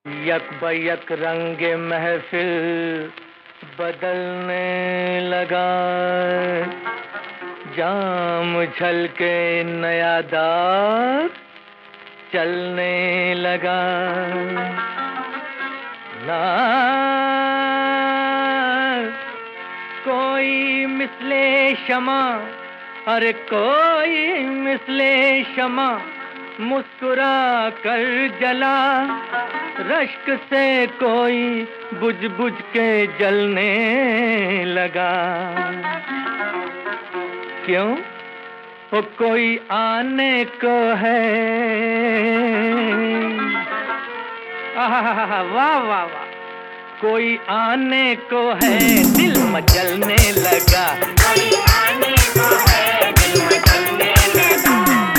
यक बयक रंगे महफिल बदलने लगा, जाम झलके नया दार चलने लगा। ना कोई मिसले शमा, अरे कोई मिसले शमा मुस्कुरा कर जला, रश्क से कोई बुझ बुझ के जलने लगा। क्यों? वो कोई आने को है। वाह वाह वाह, कोई आने को है दिल मचलने लगा। कोई आने को है दिल मचलने लगा।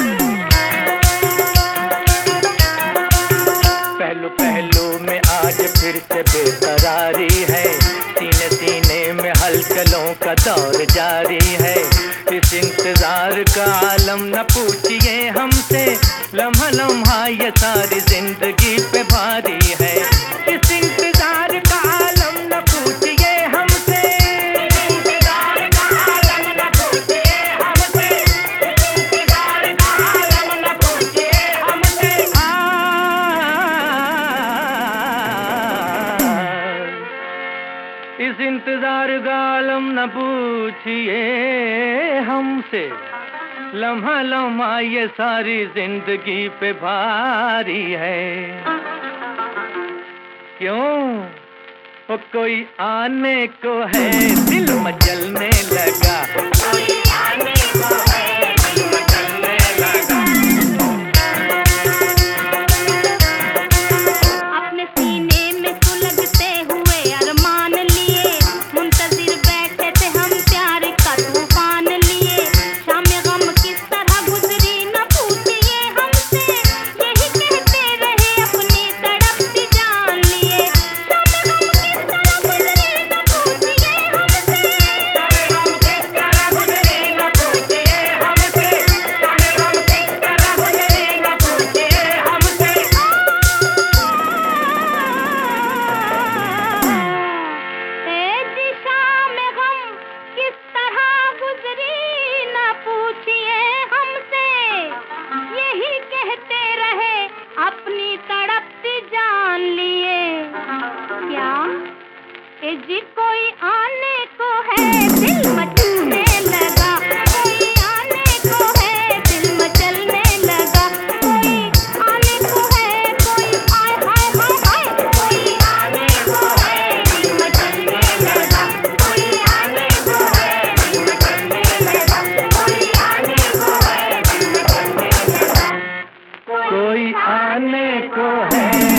पहलू पहलू में आज फिर से बेकरारी है, सीने सीने में हलचलों का दौर जारी है। इस इंतजार का आलम न पूछिए हमसे, लम्हा लम्हा ये सारी जिंदगी पे भारी है। इस इंतजार का आलम न पूछिए हमसे, इंतजार का आलम न पूछिए हमसे, इंतजार का आलम न पूछिए हमसे। इस इंतजार का आलम न पूछिए हमसे, लम्हा लम्हा ये सारी जिंदगी पे भारी है। क्यों? वो कोई आने को है दिल मचलने लगा। कोई आने को है दिल मचलने लगा। अपने सीने में सुलगते हुए अरमान लिए, मुंतजिर बैठे थे हम प्यार का तूफान लिए। शाम गम किस तरह गुजरी न पूछिए हमसे, यही कहते रहे अपनी तड़पती जान लिए। शाम गम किस तरह गुजरी न पूछिए हमसे, शाम गम किस तरह गुजरी न पूछिए हमसे, शाम गम किस तरह गुजरी न पूछिए हमसे। जी शाम गम किस तरह गुजरी न पूछिए हमसे, यही कहते रहे अपनी तड़पती जान लिए। क्या जी कोई आने को है दिल मचलने लगा। कोई आने को है दिल मचलने लगा। कोई आने को है, कोई आय हाय हाय हाय। कोई आने को है दिल मचलने लगा। कोई आने को है दिल मचलने लगा। कोई आने को है दिल मचलने लगा। कोई आने को है